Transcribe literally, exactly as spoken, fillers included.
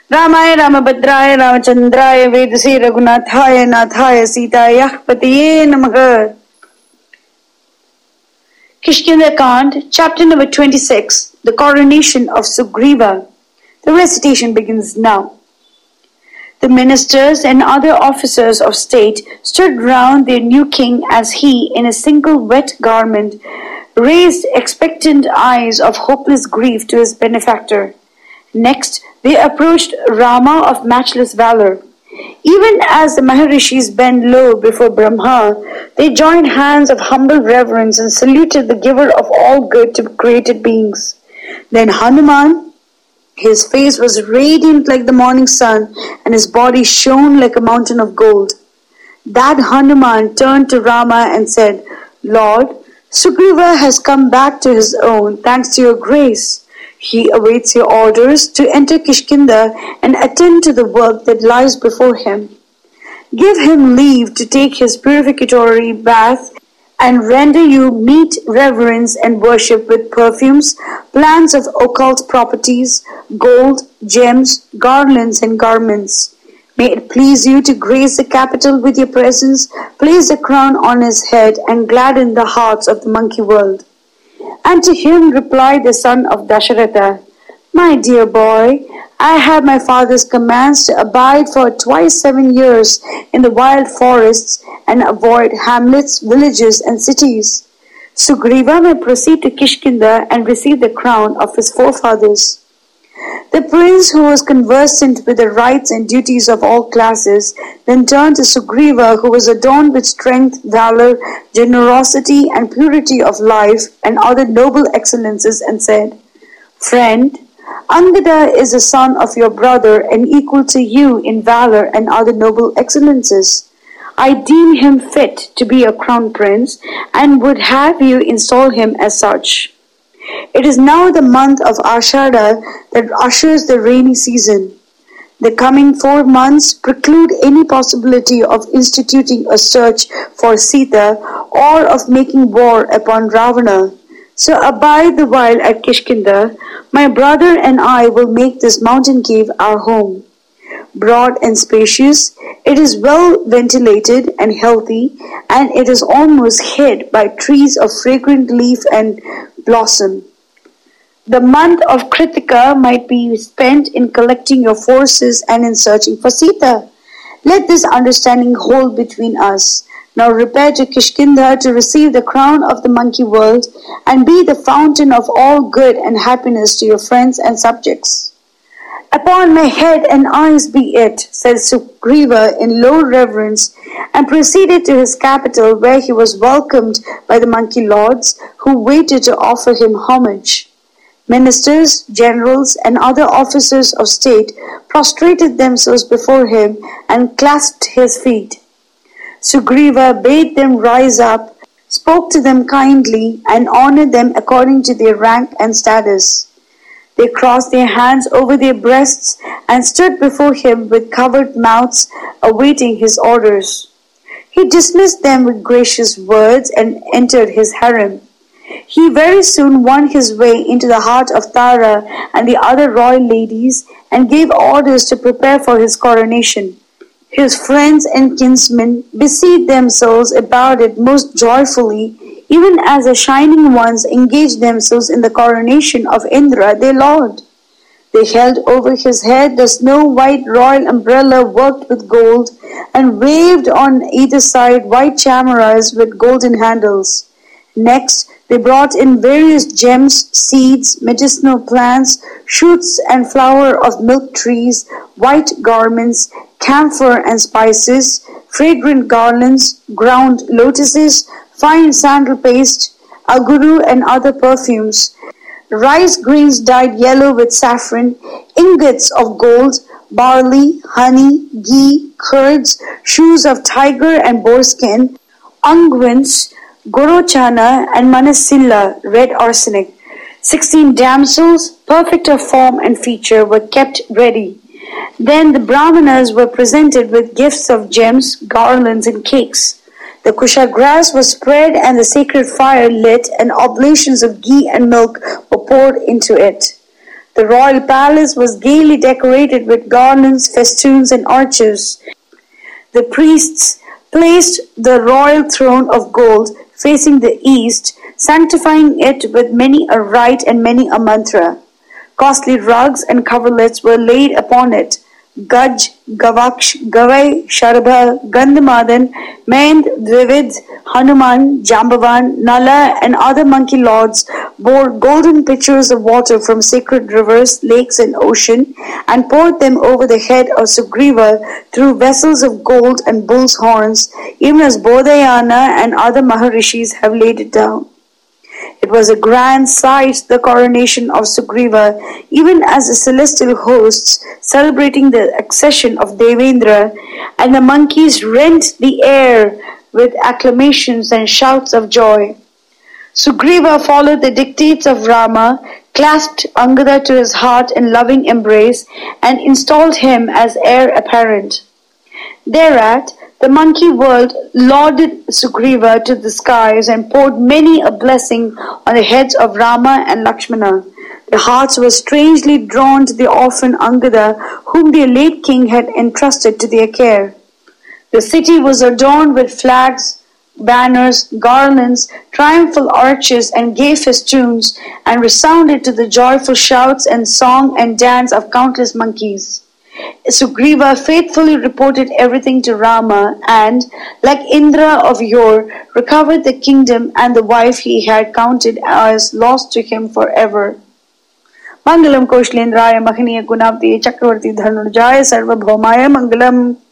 रामाय रामभद्राय रामचंद्राय वेदसे रघुनाथाय नाथाय सीताय पतये नमः. Kishkinda Kand, chapter number twenty-six, the coronation of Sugriva. The recitation begins now. The ministers and other officers of state stood round their new king as he, in a single wet garment, raised expectant eyes of hopeless grief to his benefactor. Next, they approached Rama of matchless valor. Even as the Maharishis bent low before Brahma, they joined hands of humble reverence and saluted the giver of all good to created beings. Then Hanuman, his face was radiant like the morning sun, and his body shone like a mountain of gold. That Hanuman turned to Rama and said, Lord, Sugriva has come back to his own, thanks to your grace. He awaits your orders to enter Kishkinda and attend to the work that lies before him. Give him leave to take his purificatory bath and render you meet reverence and worship with perfumes, plants of occult properties, gold, gems, garlands and garments. May it please you to grace the capital with your presence, place the crown on his head and gladden the hearts of the monkey world. And to him replied the son of Dasharatha, My dear boy, I have my father's commands to abide for twice seven years in the wild forests and avoid hamlets, villages and cities. Sugriva may proceed to Kishkinda and receive the crown of his forefathers. The prince, who was conversant with the rights and duties of all classes, then turned to Sugriva, who was adorned with strength, valor, generosity, and purity of life, and other noble excellences, and said, Friend, Angada is the son of your brother and equal to you in valor and other noble excellences. I deem him fit to be a crown prince, and would have you install him as such. It is now the month of Ashada that ushers the rainy season. The coming four months preclude any possibility of instituting a search for Sita or of making war upon Ravana. So abide the while at Kishkinda. My brother and I will make this mountain cave our home. Broad and spacious, it is well ventilated and healthy, and it is almost hid by trees of fragrant leaf and blossom. The month of Kritika might be spent in collecting your forces and in searching for Sita. Let this understanding hold between us. Now repair to Kishkinda to receive the crown of the monkey world and be the fountain of all good and happiness to your friends and subjects. Upon my head and eyes be it, said Sugriva in low reverence, and proceeded to his capital, where he was welcomed by the monkey lords, who waited to offer him homage. Ministers, generals, and other officers of state prostrated themselves before him and clasped his feet. Sugriva bade them rise up, spoke to them kindly, and honored them according to their rank and status. They crossed their hands over their breasts and stood before him with covered mouths, awaiting his orders. He dismissed them with gracious words and entered his harem. He very soon won his way into the heart of Tara and the other royal ladies and gave orders to prepare for his coronation. His friends and kinsmen busied themselves about it most joyfully, even as the shining ones engaged themselves in the coronation of Indra, their lord. They held over his head the snow-white royal umbrella worked with gold, and waved on either side white chamaras with golden handles. Next, they brought in various gems, seeds, medicinal plants, shoots and flower of milk trees, white garments, camphor and spices, fragrant garlands, ground lotuses, fine sandal paste, aguru and other perfumes, rice grains dyed yellow with saffron, ingots of gold, barley, honey, ghee, curds, shoes of tiger and boar skin, unguents, gorochana and manasilla, red arsenic. Sixteen damsels, perfect of form and feature, were kept ready. Then the Brahmanas were presented with gifts of gems, garlands and cakes. The kusha grass was spread and the sacred fire lit, and oblations of ghee and milk were poured into it. The royal palace was gaily decorated with garlands, festoons, and arches. The priests placed the royal throne of gold facing the east, sanctifying it with many a rite and many a mantra. Costly rugs and coverlets were laid upon it. Gaj, Gavaksh, Gavai, Sharbha, Gandhamadan, Mend, Dvivid, Hanuman, Jambavan, Nala, and other monkey lords bore golden pitchers of water from sacred rivers, lakes, and ocean, and poured them over the head of Sugriva through vessels of gold and bull's horns, even as Bodhayana and other Maharishis have laid it down. It was a grand sight, the coronation of Sugriva, even as the celestial hosts celebrating the accession of Devendra, and the monkeys rent the air with acclamations and shouts of joy. Sugriva followed the dictates of Rama, clasped Angada to his heart in loving embrace, and installed him as heir apparent. Thereat, the monkey world lauded Sugriva to the skies and poured many a blessing on the heads of Rama and Lakshmana. Their hearts were strangely drawn to the orphan Angada, whom their late king had entrusted to their care. The city was adorned with flags, banners, garlands, triumphal arches, and gay festoons, and resounded to the joyful shouts and song and dance of countless monkeys. Sugriva faithfully reported everything to Rama and, like Indra of yore, recovered the kingdom and the wife he had counted as lost to him forever. Mangalam Koshlendraya Mahaniya Gunavti Chakravarti Dhanurjaya Sarvabhaumaya Mangalam.